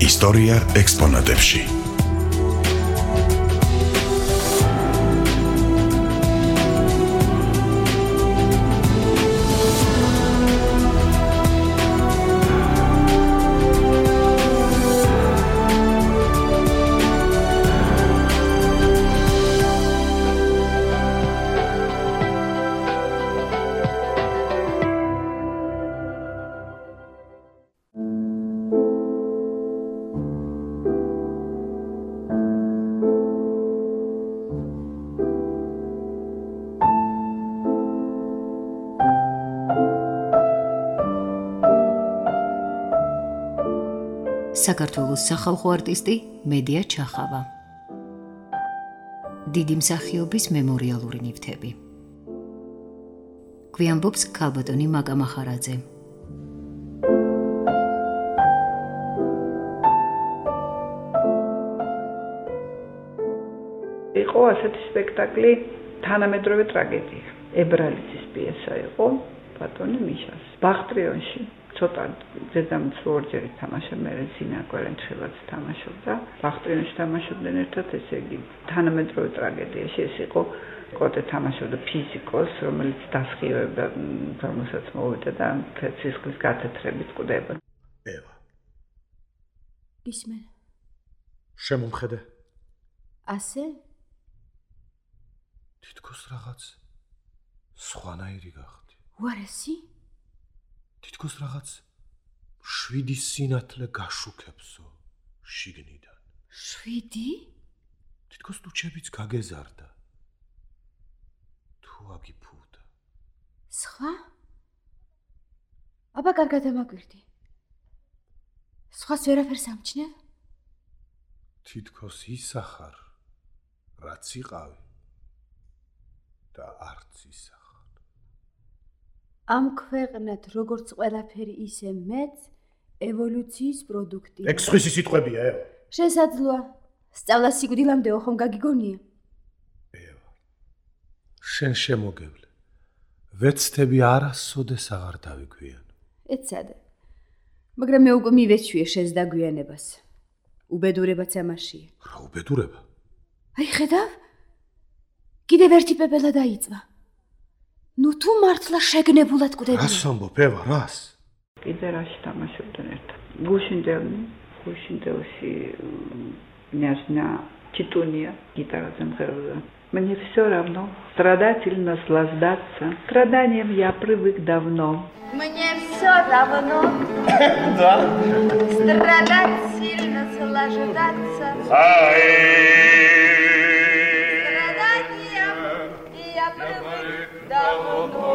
ისტორია ექსპონატებში. საქართველოს სახალხო არტისტი მედია ჩახავა. დიდი მსახიობის მემორიალური ნივთები. გვიანბობს ქალბატონი მაკა მახარაძე. იყო ასეთი სპექტაკლი თანამედროვე ტრაგედია. ებრალიძის პიესა იყო ბატონი მიშას. ბახტრიონში ცოტა ზედამც ორჯერ თამაშა მე ზინა კვერენჩელაც თამაშობდა. ბახტრიონში თამაშობდნენ ერთად, ესე იგი თანამედროვე ტრაგედიაში ეს იყო კოტე თამაშობდა ფიზიკოს, რომელიც დასხივებდა, რომელსაც მოვიდა და სისხლის გათეთრებით კვდება. ევა. ისმენ. შემომხედე. ასე? თითქოს რაღაც სხვანაირი გახდი. უარესი? თითქოს რაღაც 7 სინათლე გაშუქებსო შიგნიდან. 7? თითქოს ლუჩებიც გაგეზარდა. თუ აგიფუდა. სხვა? აბა კარგად ამაგვირდი. სხვას ვერაფერს ამჩნევ? თითქოს ისახარ, რაც იყავი და არც ისახარ. ამ ქვეყნად როგორც ყველაფერი ისე მეც ევოლუციის პროდუქტია. ეგ სხვისი სიტყვებია, ევა. შესაძლოა. სწავლა სიკვდილამდეო ხომ გაგიგონია? ევა. შენ შემოგევლე. ვეცდები არასოდეს აღარ დავიგვიან. ეცადე. მაგრამ მე უკვე მივეჩვიე შენს დაგვიანებას. უბედურებაც ამაშია. რა უბედურება? აი ხედავ? კიდევ ერთი პეპელა დაიწვა. ნუ თუ მართლა შეგნებულად კვდები. რას ამბობ, ევა, რას? კიდე რაში თამაშობდნენ ერთად. Гушинделში няжна Титуния гитарაზე მღეროდა. Мне все равно, страдать или наслаждаться. Страданием я привык давно. Мне все равно. Да. Страдать или наслаждаться. Страданием я привык давно.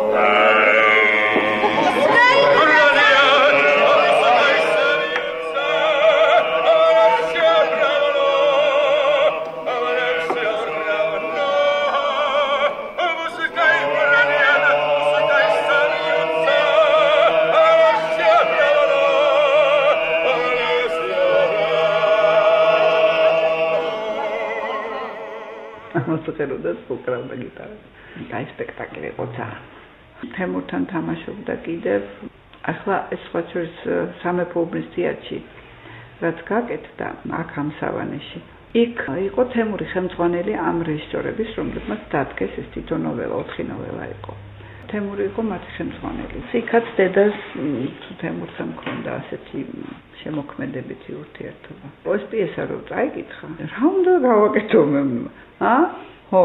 მოსხეროდა უკრავდა გიტარაზე. აი სპექტაკლი იყო ძალიან. თემურთან თამაშობდა კიდევ. ახლა ეს სხვა შორის სამეფო უბნის თეატრში რაც გაკეთდა აქ ამსავანეში. იქ იყო თემური ხელმძღვანელი ამ რეჟისორების, რომლებმაც დადგეს ეს თითო ნოველა, 4 ნოველა იყო. თემური იყო მათი ხელმძღვანელი. იქაც დედას თემურთან მქონდა ასეთი შემოქმედებითი ურთიერთობა. ეს პიესა რო წაიკითხა, რა უნდა გავაკეთო მე? ხო.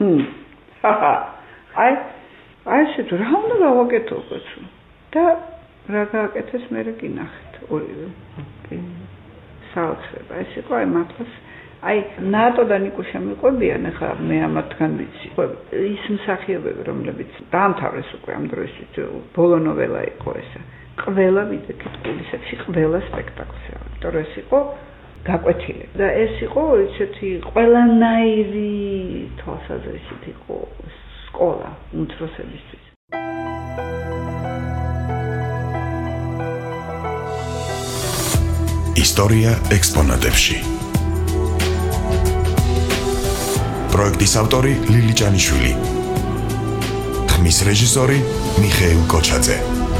აი ეს რა უნდა გავაკეთო კაცო? და რა გააკეთეს მე რა გინახეთ ორივე. საოცრება ეს იყო აი მართლაც აი ნატო და ნიკუშა მიყვებიან ახლა მე ამათგან ვიცი. ის მსახიობები რომლებიც დაამთავრეს უკვე ამ დროისთვის ბოლო ნოველა იყო ესა. ყველა ვიდექით კულისებში ყველა სპექტაკლზე. იმიტომ რომ ეს იყო გაკვეთილი და ეს იყო ისეთი ყველანაირი თვალსაზრისით იყო სკოლა უმცროსებისთვის. ისტორია ექსპონატებში. პროექტის ავტორი ლილი ჭანიშვილი. ხმის რეჟისორი მიხეილ კოჩაძე.